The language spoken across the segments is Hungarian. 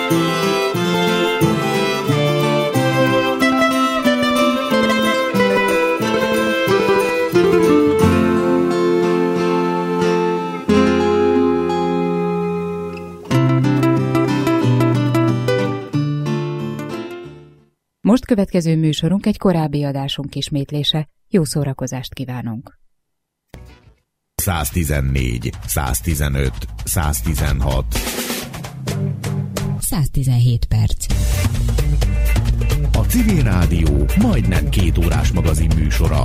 Most következő műsorunk egy korábbi adásunk ismétlése. Jó szórakozást kívánunk! 114, 115, 116 117 perc. A Civil Rádió majdnem 2 órás magazin műsora.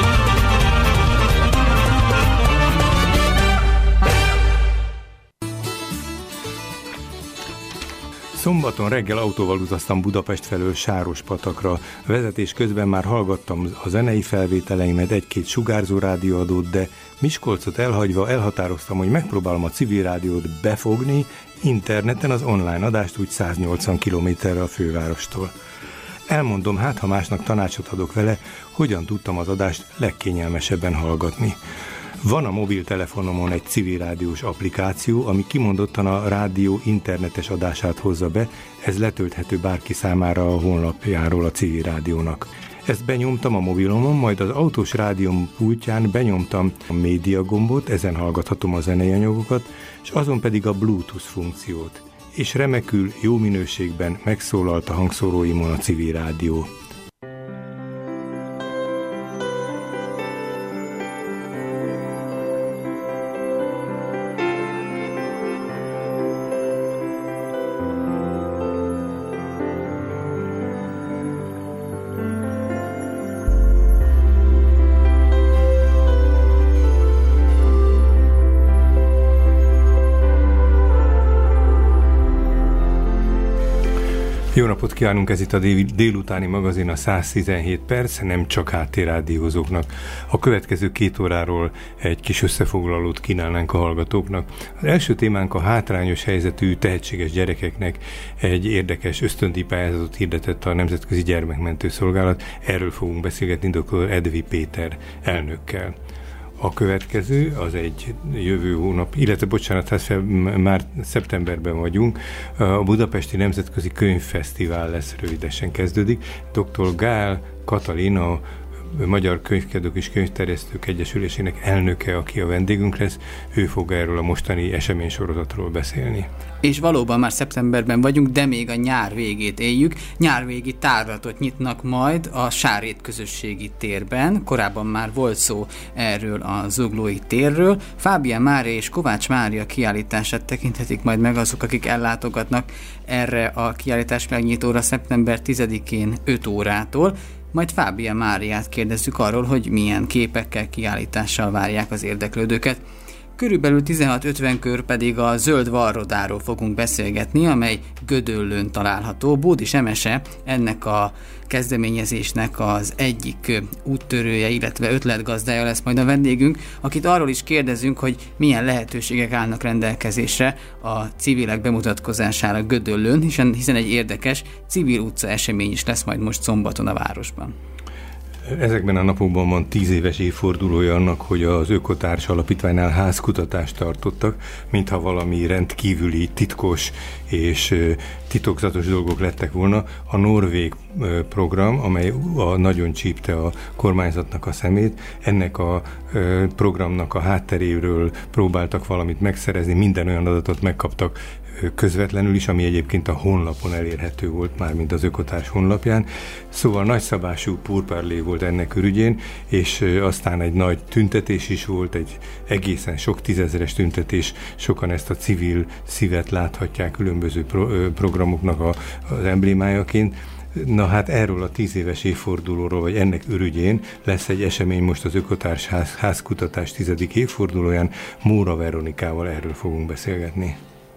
Szombaton reggel autóval utaztam Budapest felől Sárospatakra. Vezetés közben már hallgattam a zenei felvételeimet, egy-két sugárzó rádióadót, de Miskolcot elhagyva elhatároztam, hogy megpróbálom a Civil Rádiót befogni interneten, az online adást úgy 180 kilométerre a fővárostól. Elmondom, hát ha másnak tanácsot adok vele, hogyan tudtam az adást legkényelmesebben hallgatni. Van a mobiltelefonomon egy civil rádiós applikáció, ami kimondottan a rádió internetes adását hozza be, ez letölthető bárki számára a honlapjáról a Civil Rádiónak. Ezt benyomtam a mobilomon, majd az autós rádióm pultján benyomtam a média gombot, ezen hallgathatom a zenei anyagokat, és azon pedig a Bluetooth funkciót. És remekül, jó minőségben megszólalt a hangszóróimon a Civil Rádió. Jó napot kívánunk, ez itt a délutáni magazin, a 117 perc, nem csak háttérrádiózóknak. A következő 2 óráról egy kis összefoglalót kínálnánk a hallgatóknak. Az első témánk a hátrányos helyzetű tehetséges gyerekeknek egy érdekes ösztöndíjpályázatot hirdetett a Nemzetközi Gyermekmentő Szolgálat. Erről fogunk beszélgetni dr. Edvi Péter elnökkel. A következő, az egy jövő hónap, illetve bocsánat, hát már szeptemberben vagyunk, a Budapesti Nemzetközi Könyvfesztivál lesz, rövidesen kezdődik. Dr. Gál Katalina, Magyar Könyvkiadók és Könyvterjesztők Egyesülésének elnöke, aki a vendégünk lesz, ő fog erről a mostani eseménysorozatról beszélni. És valóban már szeptemberben vagyunk, de még a nyár végét éljük. Nyárvégi tárlatot nyitnak majd a Sárét közösségi térben. Korábban már volt szó erről a Zuglói térről. Fábián Mária és Kovács Mária kiállítását tekinthetik majd meg azok, akik ellátogatnak erre a kiállítás megnyitóra szeptember 10-én 5 órától. Majd Fábián Máriát kérdezzük arról, hogy milyen képekkel, kiállítással várják az érdeklődőket. Körülbelül 16:50-kor pedig a Zöld Varrodáról fogunk beszélgetni, amely Gödöllőn található. Bódis Emese ennek a kezdeményezésnek az egyik úttörője, illetve ötletgazdája lesz majd a vendégünk, akit arról is kérdezünk, hogy milyen lehetőségek állnak rendelkezésre a civilek bemutatkozására Gödöllőn, hiszen egy érdekes civil utca esemény is lesz majd most szombaton a városban. Ezekben a napokban van 10 éves évfordulója annak, hogy az Ökotárs Alapítványnál házkutatást tartottak, mintha valami rendkívüli, titkos és titokzatos dolgok lettek volna. A norvég program, amely nagyon csípte a kormányzatnak a szemét, ennek a programnak a hátteréről próbáltak valamit megszerezni, minden olyan adatot megkaptak közvetlenül is, ami egyébként a honlapon elérhető volt már, mint az Ökotárs honlapján. Szóval nagyszabású pourparlé volt ennek ürügyén, és aztán egy nagy tüntetés is volt, egy egészen sok tízezeres tüntetés, sokan ezt a civil szívet láthatják különböző programoknak az emblémájaként. Na hát erről a 10 éves évfordulóról, vagy ennek ürügyén lesz egy esemény most az Ökotárs házkutatás 10. évfordulóján. Móra Veronikával erről fogunk beszélgetni.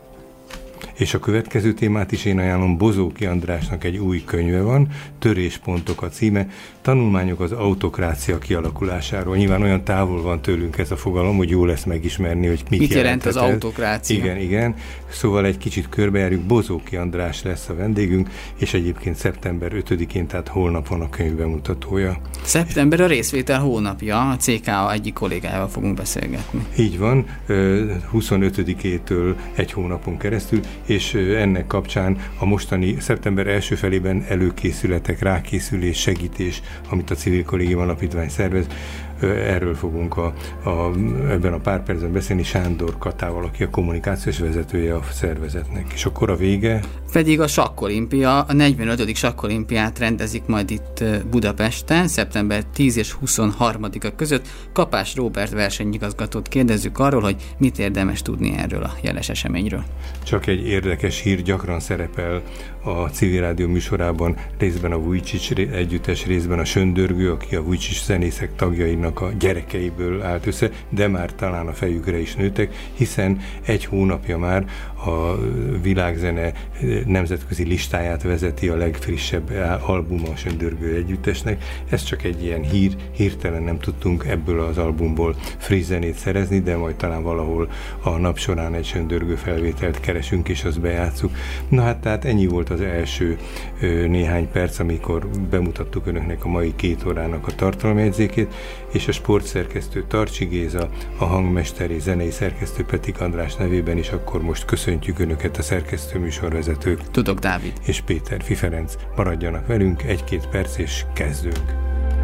És a következő témát is én ajánlom, Bozóki Andrásnak egy új könyve van, Töréspontok a címe, tanulmányok az autokrácia kialakulásáról. Nyilván olyan távol van tőlünk ez a fogalom, hogy jó lesz megismerni, hogy mit jelent az autokrácia. Igen. Szóval egy kicsit körbejárjuk, Bozóki András lesz a vendégünk, és egyébként szeptember 5-én, tehát holnap van a könyv bemutatója. Szeptember a részvétel hónapja, a CKA egyik kollégájával fogunk beszélgetni. Így van, 25-től egy hónapon keresztül, és ennek kapcsán a mostani szeptember első felében előkészületek, rákészülés, segítés, amit a Civil Kollégium Alapítvány szervez, erről fogunk ebben a pár percben beszélni Sándor Katával, aki a kommunikációs vezetője a szervezetnek. És akkor a vége? Pedig a sakkolimpia, a 45. sakkolimpiát rendezik majd itt Budapesten, szeptember 10 és 23-a között. Kapás Róbert versenyigazgatót kérdezzük arról, hogy mit érdemes tudni erről a jeles eseményről. Csak egy érdekes hír, gyakran szerepel a Civil Rádió műsorában, részben a Vujicic együttes, részben a Söndörgő, aki a Vujicic zenészek tagjainak a gyerekeiből állt össze, de már talán a fejükre is nőttek, hiszen egy hónapja már a világzene nemzetközi listáját vezeti a legfrissebb albuma a Söndörgő együttesnek. Ez csak egy ilyen hirtelen nem tudtunk ebből az albumból friss zenét szerezni, de majd talán valahol a nap során egy Söndörgő felvételt keresünk, és azt bejátszuk. Na hát, tehát ennyi volt az első néhány perc, amikor bemutattuk önöknek a mai 2 órának a tartalomjegyzékét, és a sportszerkesztő Tarcsi Géza, a hangmesteri zenei szerkesztő Petik András nevében is akkor most köszöntjük önöket, a szerkesztő műsorvezetők Tudok Dávid és Péter Ferenc. Maradjanak velünk, 1-2 perc és kezdünk.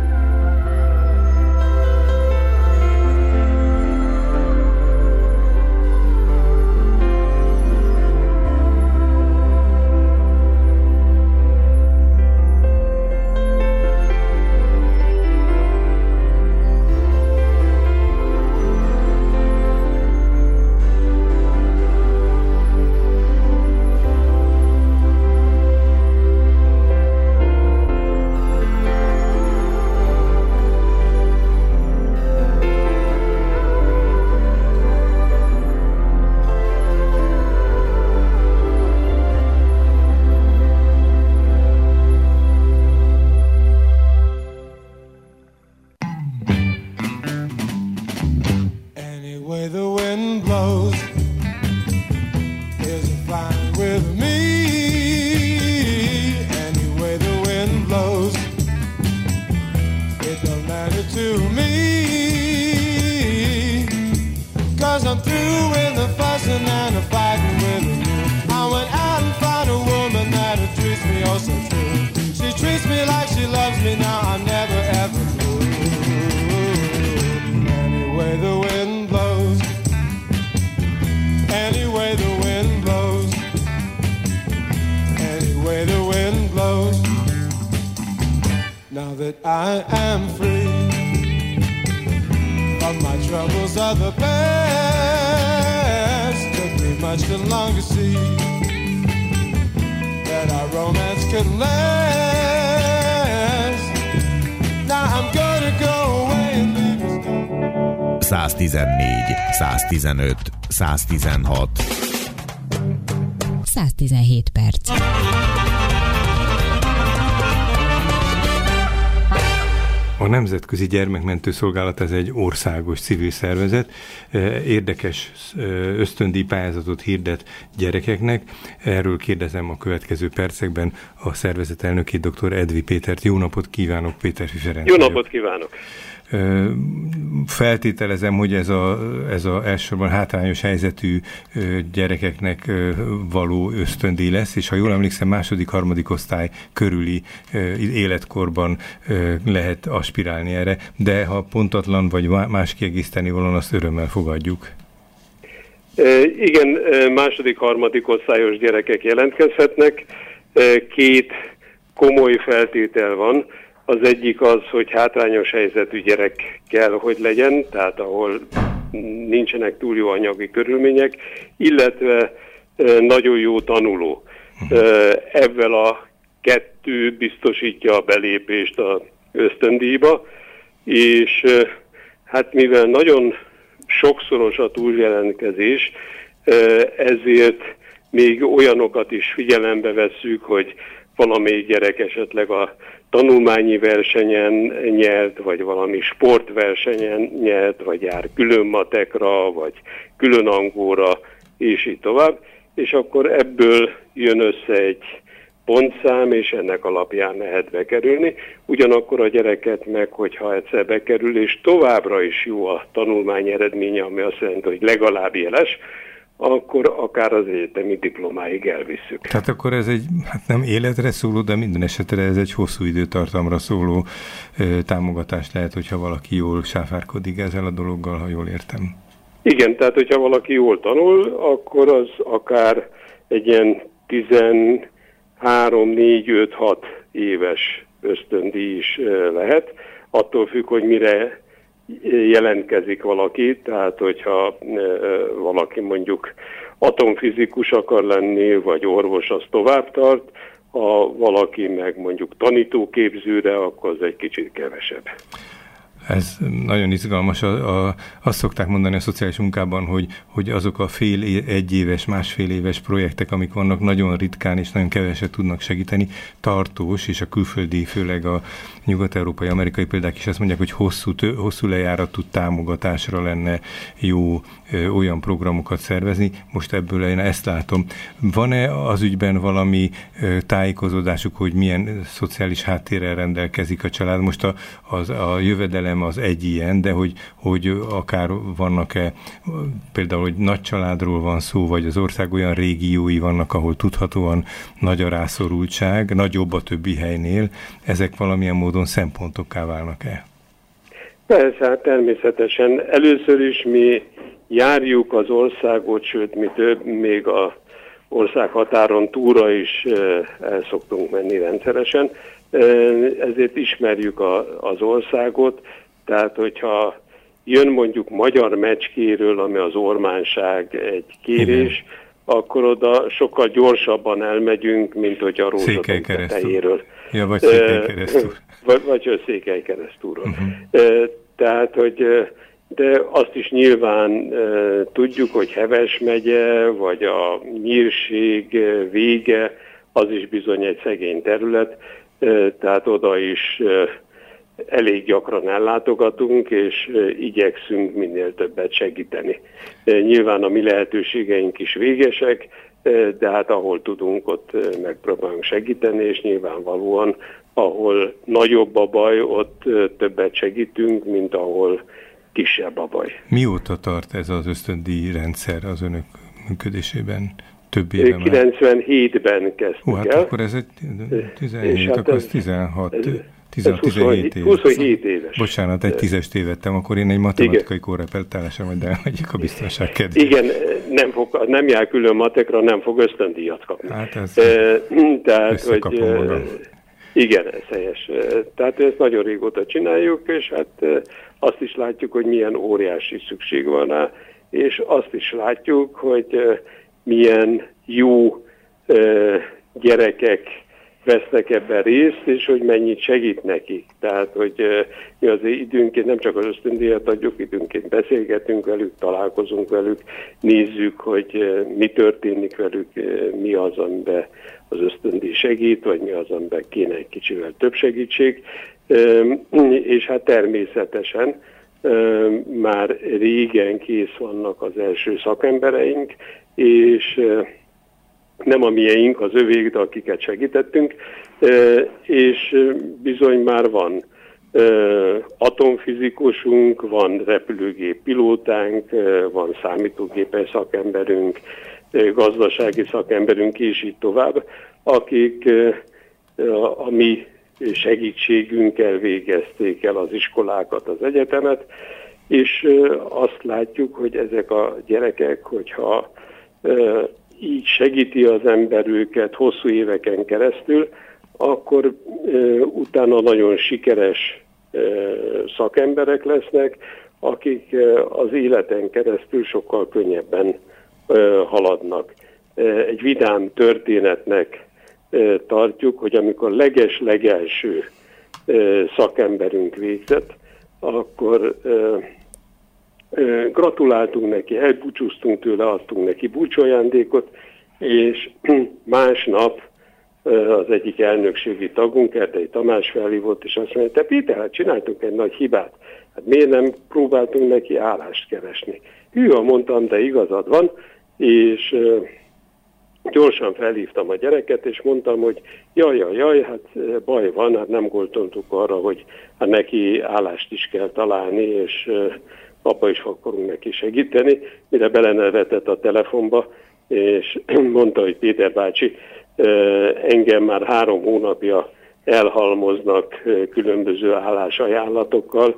– 114, 115, 116 117 perc. A Nemzetközi Gyermekmentő Szolgálat, ez egy országos civil szervezet, érdekes ösztöndíj pályázatot hirdet gyerekeknek. Erről kérdezem a következő percekben a szervezet elnökét, dr. Edvi Pétert. Jó napot kívánok, Péter Ferenc. Jó napot kívánok! Feltételezem, hogy ez a elsősorban hátrányos helyzetű gyerekeknek való ösztöndíj lesz, és ha jól emlékszem, második-harmadik osztály körüli életkorban lehet aspirálni erre, de ha pontatlan vagy más kiegészíteni valóan, azt örömmel fogadjuk. Igen, második-harmadik osztályos gyerekek jelentkezhetnek. 2 komoly feltétel van. Az egyik az, hogy hátrányos helyzetű gyerek kell, hogy legyen, tehát ahol nincsenek túl jó anyagi körülmények, illetve nagyon jó tanuló. Ezzel a 2 biztosítja a belépést az ösztöndíjba, és hát mivel nagyon sokszoros a túljelentkezés, ezért még olyanokat is figyelembe vesszük, hogy valamelyik gyerek esetleg a tanulmányi versenyen nyert, vagy valami sportversenyen nyert, vagy jár külön matekra, vagy külön angolra, és így tovább. És akkor ebből jön össze egy pontszám, és ennek alapján lehet bekerülni. Ugyanakkor a gyereket meg, hogyha egyszer bekerül, és továbbra is jó a tanulmány eredménye, ami azt jelenti, hogy legalább jeles, akkor akár az egyetemi diplomáig elvisszük. Tehát akkor ez egy, nem életre szóló, de minden esetre ez egy hosszú időtartamra szóló támogatás lehet, hogyha valaki jól sáfárkodik ezzel a dologgal, ha jól értem. Igen, tehát hogyha valaki jól tanul, akkor az akár egy ilyen 13, 4, 5, 6 éves ösztöndíj is lehet. Attól függ, hogy mire jelentkezik valaki, tehát hogyha valaki mondjuk atomfizikus akar lenni, vagy orvos, az tovább tart, ha valaki meg mondjuk tanítóképzőre, akkor az egy kicsit kevesebb. Ez nagyon izgalmas. Azt szokták mondani a szociális munkában, hogy azok a egyéves, másfél éves projektek, amik vannak, nagyon ritkán és nagyon keveset tudnak segíteni, tartós, és a külföldi, főleg a nyugat-európai, amerikai példák is azt mondják, hogy hosszú lejáratú támogatásra lenne jó olyan programokat szervezni. Most ebből én ezt látom. Van-e az ügyben valami tájékozódásuk, hogy milyen szociális háttérrel rendelkezik a család? Most a jövedelem az egy ilyen, de hogy akár vannak-e, például, hogy nagy családról van szó, vagy az ország olyan régiói vannak, ahol tudhatóan nagy a rászorultság, nagyobb a többi helynél, ezek valamilyen módon szempontokká válnak-e? Persze, hát természetesen. Először is mi járjuk az országot, sőt, mi több, még az országhatáron túlra is el szoktunk menni rendszeresen. Ezért ismerjük az országot, tehát hogyha jön mondjuk magyar Mecskéről, ami az Ormánság egy kérés, akkor oda sokkal gyorsabban elmegyünk, mint hogy a Rózsadomb-Tetejéről. Ja, vagy Székelykeresztúr. Vagy Székelykeresztúrról. Tehát, hogy de azt is nyilván tudjuk, hogy Heves megye, vagy a Nyírség vége, az is bizony egy szegény terület, tehát oda is elég gyakran ellátogatunk, és igyekszünk minél többet segíteni. Nyilván a mi lehetőségeink is végesek, de hát ahol tudunk, ott megpróbálunk segíteni, és nyilvánvalóan ahol nagyobb a baj, ott többet segítünk, mint ahol kisebb a baj. Mióta tart ez az ösztöndíj rendszer az önök működésében? Több éve 97-ben kezdtük hát el. Akkor ez egy 17, hát akkor ez 17 éves. 27 éves. Bocsánat, egy 10-est tévedtem, akkor én egy matematikai korrepetálásra majd elhagyjuk a biztonság kedvéért. Igen, nem jár külön matekra, nem fog ösztöndíjat kapni. Hát ez tehát, összekapom magam. Igen, ez helyes. Tehát ezt nagyon régóta csináljuk, és hát azt is látjuk, hogy milyen óriási szükség van rá, és azt is látjuk, hogy milyen jó gyerekek vesznek ebben részt, és hogy mennyit segít nekik. Tehát, hogy mi azért időnként nem csak az ösztöndíjat adjuk, időnként beszélgetünk velük, találkozunk velük, nézzük, hogy mi történik velük, mi az, amiben az ösztöndíj segít, vagy mi az, amiben kéne egy kicsivel több segítség. És hát természetesen már régen kész vannak az első szakembereink, és nem a miénk, az övék, de akiket segítettünk, és bizony már van atomfizikusunk, van repülőgép pilótánk, van számítógépes szakemberünk, gazdasági szakemberünk, és így tovább, akik a mi segítségünkkel végezték el az iskolákat, az egyetemet, és azt látjuk, hogy ezek a gyerekek, hogyha így segíti az ember őket hosszú éveken keresztül, akkor utána nagyon sikeres szakemberek lesznek, akik az életen keresztül sokkal könnyebben haladnak. Egy vidám történetnek tartjuk, hogy amikor legelső szakemberünk végzett, akkor gratuláltunk neki, elbúcsúztunk tőle, adtunk neki búcsúajándékot, és másnap az egyik elnökségi tagunk, Erdei Tamás felhívott, és azt mondja, te Péter, hát csináltunk egy nagy hibát, hát miért nem próbáltunk neki állást keresni? Hűha, mondtam, de igazad van, és gyorsan felhívtam a gyereket, és mondtam, hogy jaj, hát baj van, hát nem gondoltuk arra, hogy hát neki állást is kell találni, és abba is fogunk neki segíteni, mire belenevetett a telefonba, és mondta, hogy Péter bácsi, engem már 3 hónapja elhalmoznak különböző állásajánlatokkal,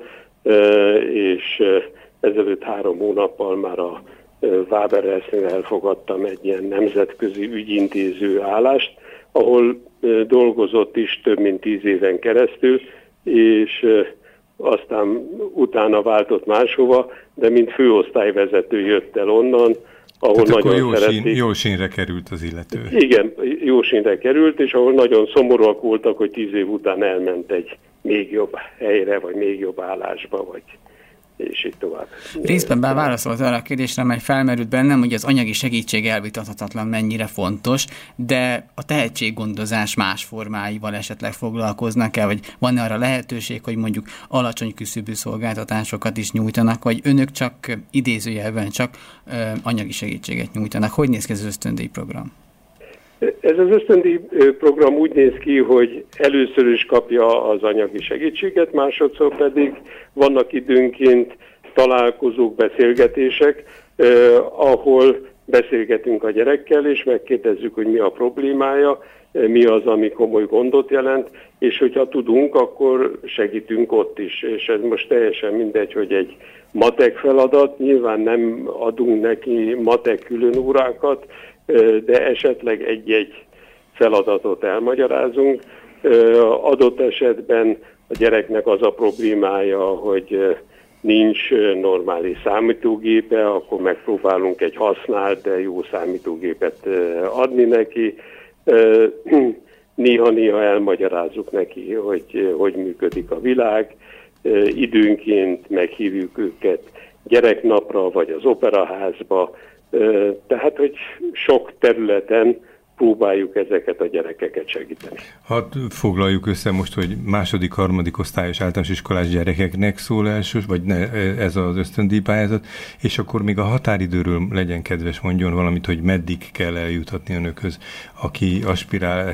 és ezelőtt 3 hónappal már a Waberersznél elfogadtam egy ilyen nemzetközi ügyintéző állást, ahol dolgozott is több mint 10 éven keresztül, és aztán utána váltott máshova, de mint főosztályvezető jött el onnan, ahol tehát nagyon szerették. Jó sínre került az illető. Igen, jó sínre került, és ahol nagyon szomorúak voltak, hogy 10 év után elment egy még jobb helyre, vagy még jobb állásba, vagy és így tovább. Részben bár válaszolt arra a kérdésre, amely felmerült bennem, hogy az anyagi segítség elvitathatatlan mennyire fontos, de a tehetséggondozás más formáival esetleg foglalkoznak-e, vagy van-e arra lehetőség, hogy mondjuk alacsony küszöbű szolgáltatásokat is nyújtanak, vagy önök csak idézőjelben csak anyagi segítséget nyújtanak? Hogy néz ki az ösztöndíj program? Ez az ösztöndíj program úgy néz ki, hogy először is kapja az anyagi segítséget, másodszor pedig vannak időnként találkozók, beszélgetések, ahol beszélgetünk a gyerekkel, és megkérdezzük, hogy mi a problémája, mi az, ami komoly gondot jelent, és hogyha tudunk, akkor segítünk ott is. És ez most teljesen mindegy, hogy egy matek feladat, nyilván nem adunk neki matek külön órákat, de esetleg egy-egy feladatot elmagyarázunk. Adott esetben a gyereknek az a problémája, hogy nincs normális számítógépe, akkor megpróbálunk egy használt, de jó számítógépet adni neki. Néha-néha elmagyarázzuk neki, hogy működik a világ. Időnként meghívjuk őket gyereknapra, vagy az operaházba. Tehát, hogy sok területen próbáljuk ezeket a gyerekeket segíteni. Hadd foglaljuk össze most, hogy második, harmadik osztályos általános iskolás gyerekeknek szól elsős, vagy ne, ez az ösztöndíjpályázat, és akkor még a határidőről legyen kedves, mondjon valamit, hogy meddig kell eljutatni önökhöz, aki aspirál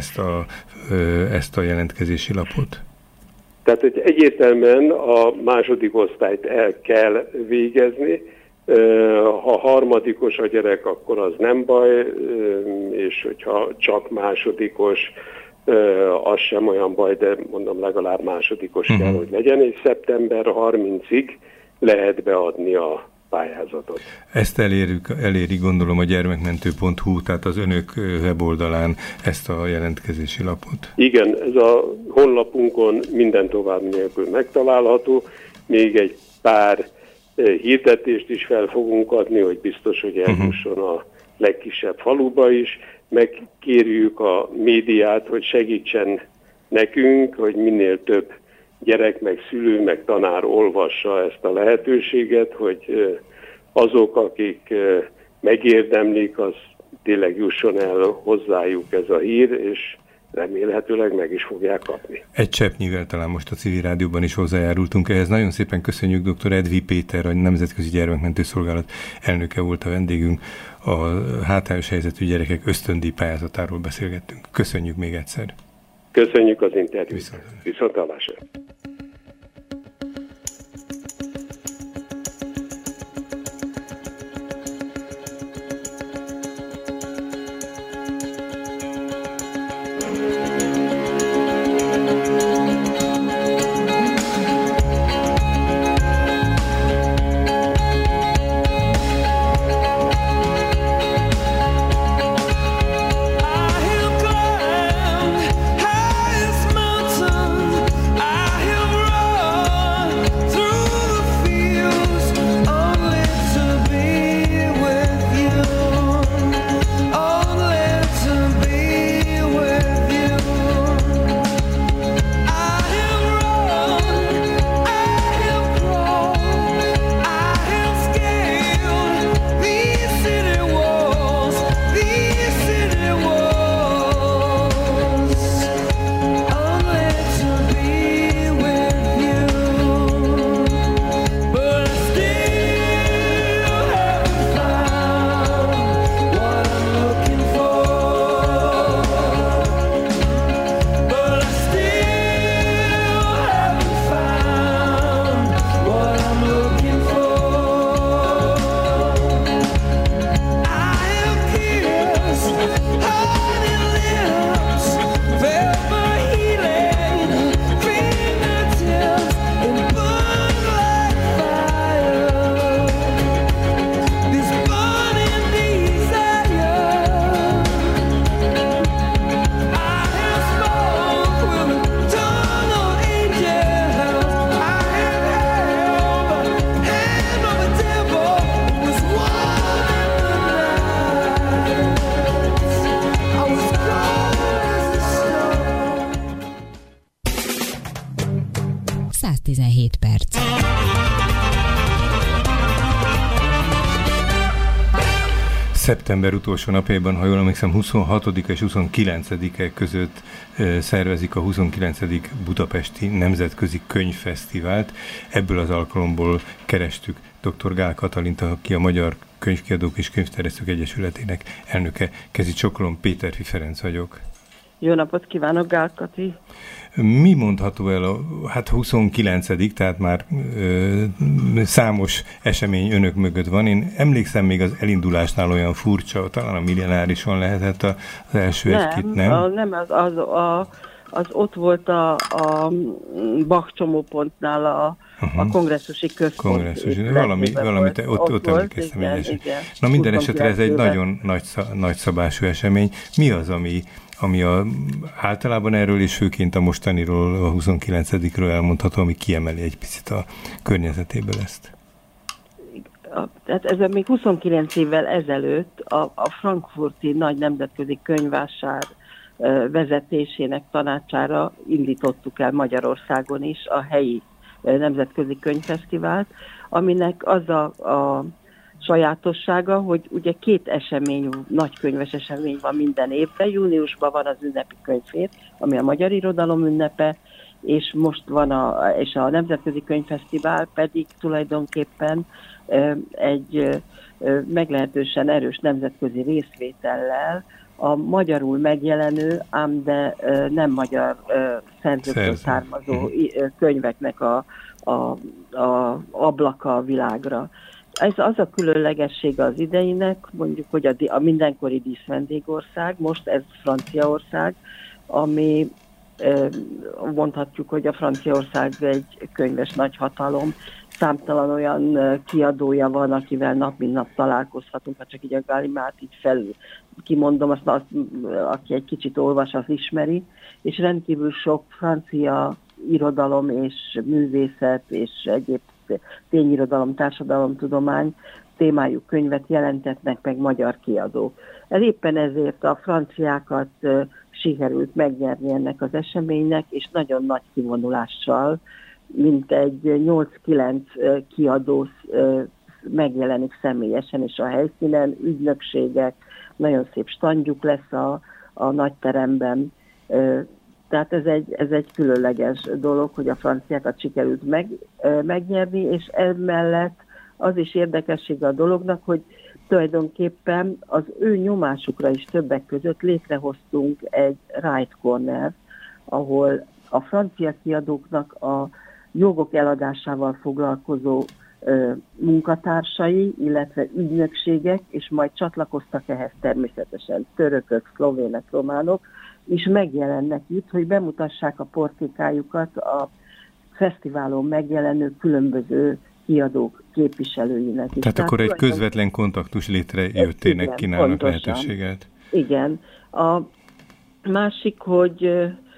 ezt a jelentkezési lapot. Tehát, hogy egyértelműen a második osztályt el kell végezni. Ha harmadikos a gyerek, akkor az nem baj, és hogyha csak másodikos, az sem olyan baj, de mondom, legalább másodikos kell, hogy legyen, és szeptember 30-ig lehet beadni a pályázatot. Ezt eléri gondolom a gyermekmentő.hu, tehát az önök weboldalán ezt a jelentkezési lapot. Igen, ez a honlapunkon minden tovább nélkül megtalálható, még egy pár hirdetést is fel fogunk adni, hogy biztos, hogy eljusson a legkisebb faluba is. Megkérjük a médiát, hogy segítsen nekünk, hogy minél több gyerek, meg szülő, meg tanár olvassa ezt a lehetőséget, hogy azok, akik megérdemlik, az tényleg jusson el hozzájuk ez a hír, és remélhetőleg meg is fogják kapni. Egy cseppnyivel talán most a Civil Rádióban is hozzájárultunk ehhez. Nagyon szépen köszönjük, dr. Edvi Péter, a Nemzetközi Gyermekmentő Szolgálat elnöke volt a vendégünk. A hátrányos helyzetű gyerekek ösztöndíj pályázatáról beszélgettünk. Köszönjük még egyszer. Köszönjük az interjút. Viszontlátásra. I 117 perc. Szeptember utolsó napjában, ha jól emlékszem, 26. és 29-e között szervezik a 29. Budapesti Nemzetközi Könyvfesztivált. Ebből az alkalomból kerestük dr. Gál Katalint, aki a Magyar Könyvkiadók és Könyvterjesztők Egyesületének elnöke. Kezi csokolom, Péterfi Ferenc vagyok. Jó napot kívánok, Gál Kati! Mi mondható el hát 29. tehát már számos esemény önök mögött van. Én emlékszem még az elindulásnál olyan furcsa, talán a millenárison lehetett az első egy-két, nem? Nem, az ott volt a Bach csomópontnál a kongresszusi központ. Valami ott emlékeztem. Igen. Na minden esetre ez egy nagyon nagy szabású esemény. Mi az, ami általában erről és főként a mostaniról, a 29-ről elmondható, ami kiemeli egy picit a környezetéből ezt? Tehát ez még 29 évvel ezelőtt a frankfurti nagy nemzetközi könyvvásár vezetésének tanácsára indítottuk el Magyarországon is a helyi nemzetközi könyvfesztivált, aminek az a sajátossága, hogy ugye 2 esemény, nagykönyves esemény van minden évben. Júniusban van az ünnepi könyvhét, ami a magyar irodalom ünnepe, és most van és a Nemzetközi Könyvfesztivál pedig tulajdonképpen egy meglehetősen erős nemzetközi részvétellel a magyarul megjelenő, ám de nem magyar szerzőktől származó könyveknek a ablaka a világra. Ez az a különlegessége az ideinek, mondjuk, hogy a mindenkori díszvendégország, most ez Franciaország, ami mondhatjuk, hogy a Franciaország egy könyves nagyhatalom, számtalan olyan kiadója van, akivel nap mint nap találkozhatunk, ha csak így a Gallimát így felül kimondom, azt, aki egy kicsit olvas, az ismeri, és rendkívül sok francia irodalom és művészet és egyéb tényirodalom, társadalomtudomány témájú könyvet jelentetnek meg magyar kiadók. Éppen ezért a franciákat sikerült megnyerni ennek az eseménynek, és nagyon nagy kivonulással, mint egy 8-9 kiadó megjelenik személyesen és a helyszínen, ügynökségek, nagyon szép standjuk lesz a nagyteremben. Tehát ez egy különleges dolog, hogy a franciákat sikerült megnyerni, és emellett az is érdekessége a dolognak, hogy tulajdonképpen az ő nyomásukra is többek között létrehoztunk egy Right Corner, ahol a francia kiadóknak a jogok eladásával foglalkozó munkatársai, illetve ügynökségek, és majd csatlakoztak ehhez természetesen törökök, szlovének, románok, is megjelennek itt, hogy bemutassák a portékájukat a fesztiválon megjelenő különböző kiadók képviselőinek is. Tehát akkor egy közvetlen kontaktus létrejöttének kínálnak lehetőséget. Igen. A másik, hogy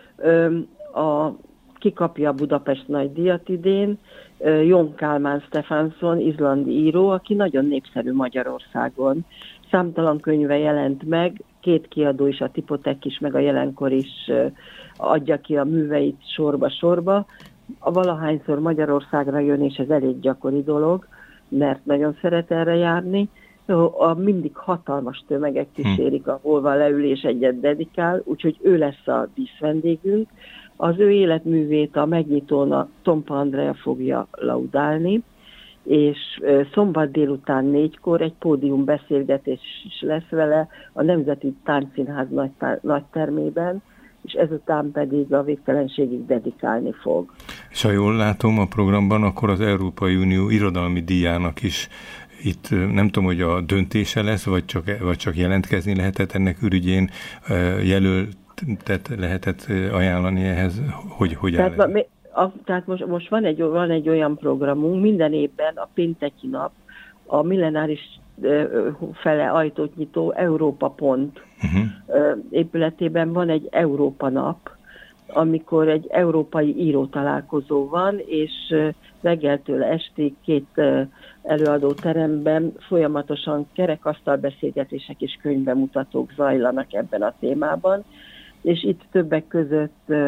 kikapja a Budapest Nagydíjat idén, Jón Kálmán Stefánsson, izlandi író, aki nagyon népszerű Magyarországon. Számtalan könyve jelent meg, 2 kiadó is, a Tipotek is, meg a Jelenkor is adja ki a műveit sorba-sorba. Valahányszor Magyarországra jön, és ez elég gyakori dolog, mert nagyon szeret erre járni. Mindig hatalmas tömegek kísérik, ahol van leülés, egyet dedikál, úgyhogy ő lesz a díszvendégünk. Az ő életművét a megnyitón a Tompa Andrea fogja laudálni, és szombat délután 4-kor egy pódium beszélgetés is lesz vele a Nemzeti Táncszínház nagytermében, és ezután pedig a végtelenségig dedikálni fog. És ha jól látom a programban, akkor az Európai Unió irodalmi díjának is itt nem tudom, hogy a döntése lesz, vagy csak jelentkezni lehetett ennek ürügyén, jelöltet lehetett ajánlani ehhez, hogy áll ez? Tehát most van egy olyan programunk, minden évben a pénteki nap a millenáris fele ajtót nyitó Európa Pont épületében van egy Európa nap, amikor egy európai író találkozó van, és reggeltől estig 2 előadó teremben folyamatosan kerekasztalbeszélgetések és könyvbemutatók zajlanak ebben a témában, és itt többek között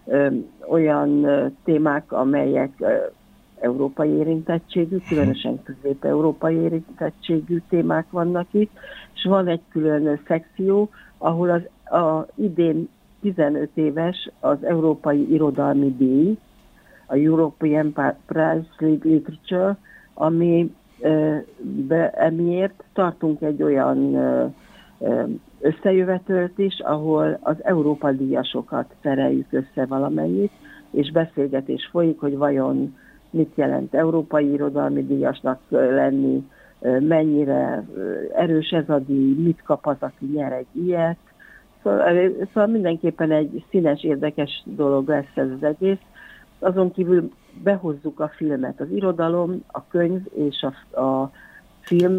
olyan témák, amelyek európai érintettségű, különösen közép-európai érintettségű témák vannak itt, és van egy külön szekció, ahol a idén 15 éves az Európai Irodalmi Díj, a European Prize Literature, ami emiatt tartunk egy olyan összejövetelt is, ahol az Európa díjasokat szereljük össze valamennyit, és beszélgetés folyik, hogy vajon mit jelent európai irodalmi díjasnak lenni, mennyire erős ez a díj, mit kap az, aki nyer egy ilyet. Szóval mindenképpen egy színes, érdekes dolog lesz ez az egész. Azon kívül behozzuk a filmet. Az irodalom, a könyv és a film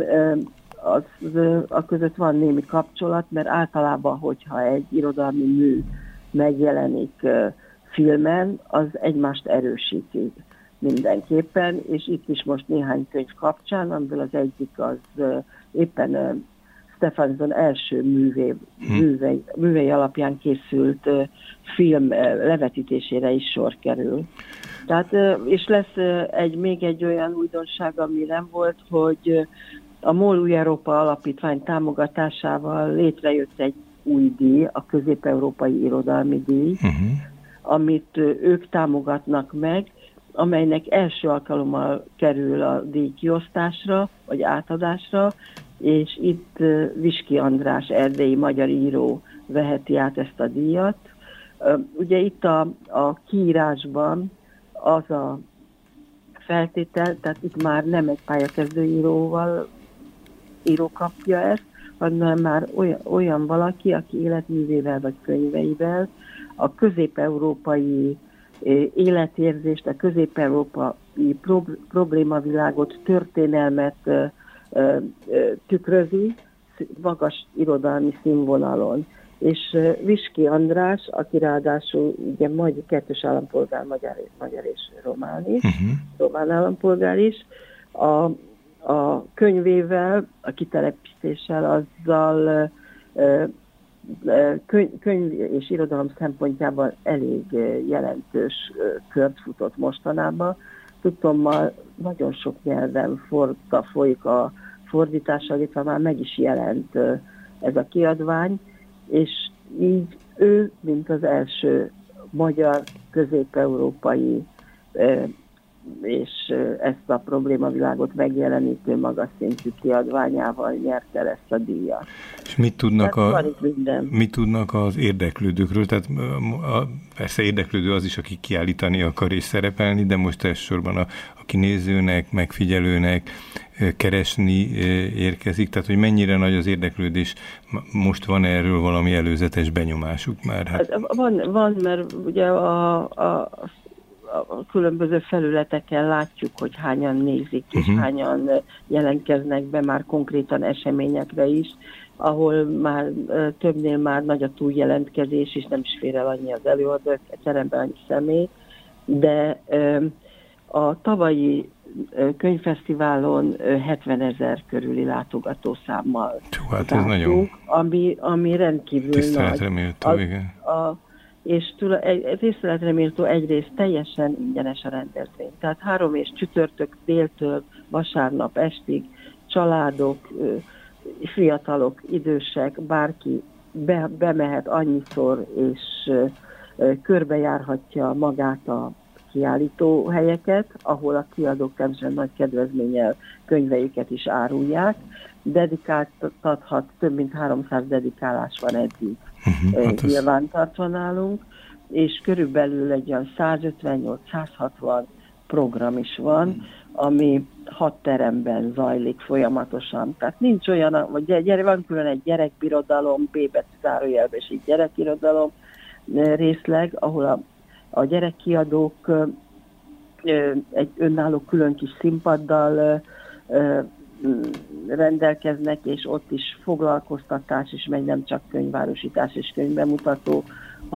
a között van némi kapcsolat, mert általában, hogyha egy irodalmi mű megjelenik filmen, az egymást erősíti mindenképpen, és itt is most néhány könyv kapcsán, amiből az egyik az éppen Stephenson első művei alapján készült film levetítésére is sor kerül. Tehát, és lesz még egy olyan újdonság, ami nem volt, hogy a MOL Új Európa Alapítvány támogatásával létrejött egy új díj, a Közép-Európai Irodalmi Díj, amit ők támogatnak meg, amelynek első alkalommal kerül a díj kiosztásra, vagy átadásra, és itt Viski András, erdélyi magyar író veheti át ezt a díjat. Ugye itt a kiírásban az a feltétel, tehát itt már nem egy pályakezdő író kapja ezt, hanem már olyan valaki, aki életművével vagy könyveivel a közép-európai életérzést, a közép-európai problémavilágot, történelmet tükrözi magas irodalmi színvonalon. És Viski András, aki ráadásul ugye majd kettős állampolgár, magyar és román is, román állampolgár is, a könyvével, a kitelepítéssel, azzal könyv és irodalom szempontjából elég jelentős kört futott mostanában. Tudtommal nagyon sok nyelven folyik a fordítással, illetve már meg is jelent ez a kiadvány, és így ő, mint az első magyar közép-európai és ezt a problémavilágot megjelenítő magas szintű kiadványával nyerte el ezt a díjat. És mit tudnak az érdeklődőkről? Tehát persze érdeklődő az is, aki kiállítani akar és szerepelni, de most elsősorban aki nézőnek, megfigyelőnek, keresni érkezik, tehát hogy mennyire nagy az érdeklődés, most van erről valami előzetes benyomásuk már? Hát... Van, mert ugye a különböző felületeken látjuk, hogy hányan nézik, és hányan jelentkeznek be már konkrétan eseményekre is, ahol már többnél már nagy a túljelentkezés, és nem is fér el annyi az előadó, teremben annyi személy, de a tavalyi könyvfesztiválon 70 000 körüli látogatószámmal láttunk, ami rendkívül nagy. Igen. És tiszteletre méltó egyrészt teljesen ingyenes a rendezvény. Tehát 3 és csütörtök déltől vasárnap estig családok, fiatalok, idősek, bárki bemehet annyiszor, és körbejárhatja magát a kiállító helyeket, ahol a kiadók természetesen nagy kedvezménnyel könyveiket is árulják. Dedikáltathat, több mint 300 dedikálás van eddig nyilvántartva nálunk, és körülbelül egy olyan 158-160 program is van, ami 6 teremben zajlik folyamatosan. Tehát nincs olyan, vagy van külön egy gyerekbirodalom, B betű zárójelben, és egy gyerekirodalom részleg, ahol a gyerekkiadók egy önálló külön kis színpaddal rendelkeznek, és ott is foglalkoztatás is megy, nem csak könyvárosítás és könyvbemutató,